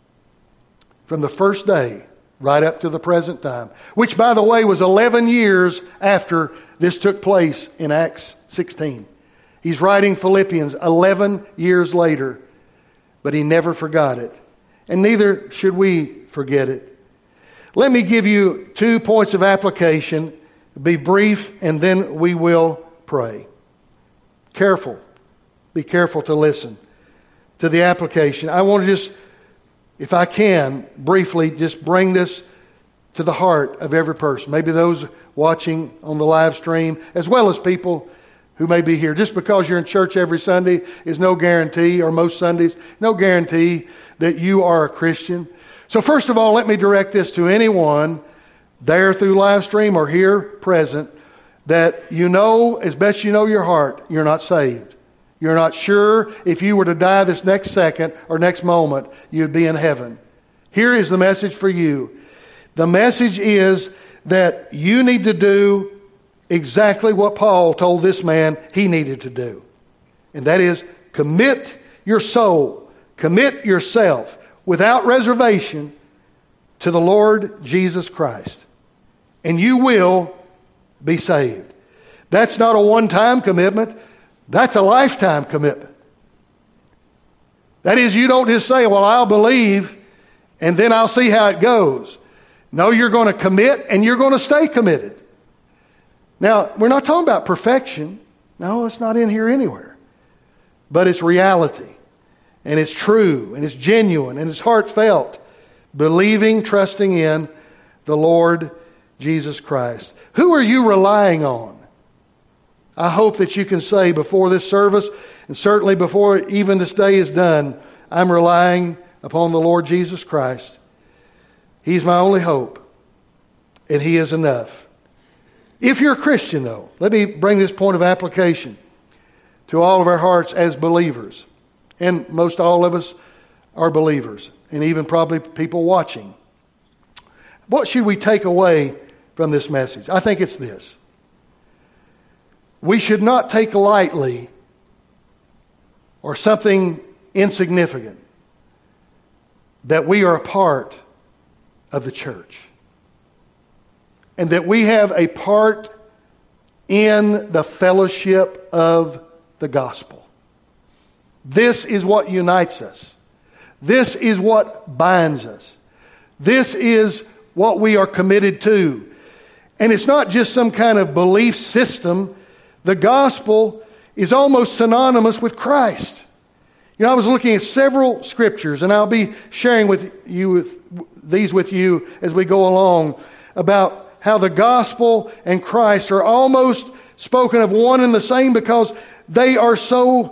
from the first day right up to the present time, which, by the way, was 11 years after this took place in Acts 16. He's writing Philippians 11 years later, but he never forgot it. And neither should we forget it. Let me give you 2 points of application. Be brief, and then we will pray. Careful. Be careful to listen to the application. I want to just, if I can, briefly just bring this to the heart of every person. Maybe those watching on the live stream, as well as people who may be here. Just because you're in church every Sunday is no guarantee, or most Sundays, no guarantee that you are a Christian. So first of all, let me direct this to anyone there through live stream or here present, that you know, as best you know your heart, you're not saved. You're not sure if you were to die this next second or next moment, you'd be in heaven. Here is the message for you. The message is that you need to do exactly what Paul told this man he needed to do. And that is commit your soul, commit yourself without reservation to the Lord Jesus Christ. And you will be saved. That's not a one-time commitment. That's a lifetime commitment. That is, you don't just say, well, I'll believe and then I'll see how it goes. No, you're going to commit and you're going to stay committed. Now, we're not talking about perfection. No, it's not in here anywhere. But it's reality. And it's true. And it's genuine. And it's heartfelt. Believing, trusting in the Lord Jesus Christ. Who are you relying on? I hope that you can say before this service, and certainly before even this day is done, I'm relying upon the Lord Jesus Christ. He's my only hope. And He is enough. If you're a Christian, though, let me bring this point of application to all of our hearts as believers. And most all of us are believers, and even probably people watching. What should we take away from this message? I think it's this. We should not take lightly or something insignificant that we are a part of the church. And that we have a part in the fellowship of the gospel. This is what unites us. This is what binds us. This is what we are committed to. And it's not just some kind of belief system. The gospel is almost synonymous with Christ. You know, I was looking at several scriptures, and I'll be sharing with you as we go along about how the gospel and Christ are almost spoken of one and the same because they are so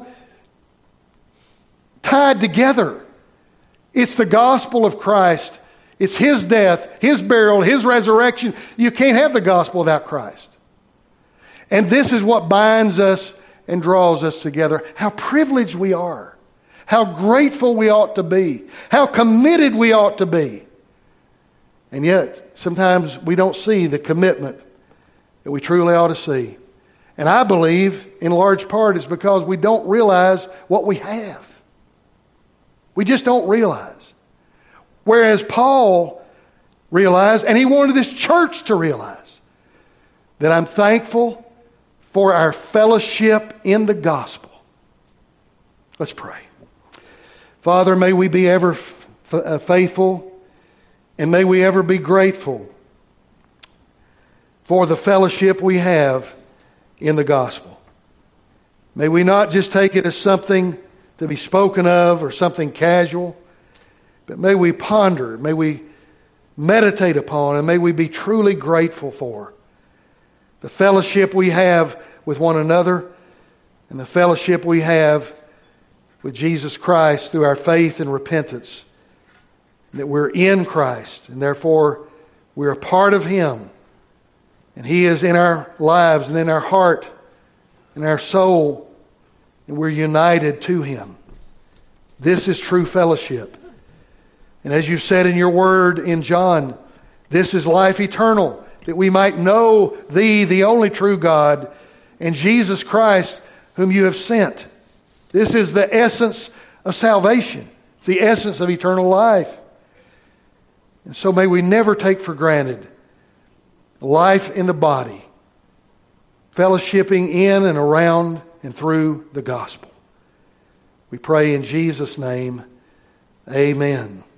tied together. It's the gospel of Christ. It's His death, His burial, His resurrection. You can't have the gospel without Christ. And this is what binds us and draws us together. How privileged we are. how grateful we ought to be, how committed we ought to be. And yet, sometimes we don't see the commitment that we truly ought to see. And I believe, in large part, it's because we don't realize what we have. We just don't realize. Whereas Paul realized, and he wanted this church to realize, that I'm thankful for our fellowship in the gospel. Let's pray. Father, may we be ever faithful, and may we ever be grateful for the fellowship we have in the gospel. May we not just take it as something to be spoken of or something casual, but may we ponder, may we meditate upon, and may we be truly grateful for the fellowship we have with one another and the fellowship we have with Jesus Christ through our faith and repentance. That we're in Christ and therefore we're a part of Him. And He is in our lives and in our heart and our soul, and we're united to Him. This is true fellowship. And as you've said in your word in John, this is life eternal, that we might know Thee, the only true God, and Jesus Christ, whom You have sent. This is the essence of salvation. It's the essence of eternal life. And so may we never take for granted life in the body, fellowshipping in and around and through the gospel. We pray in Jesus' name, amen.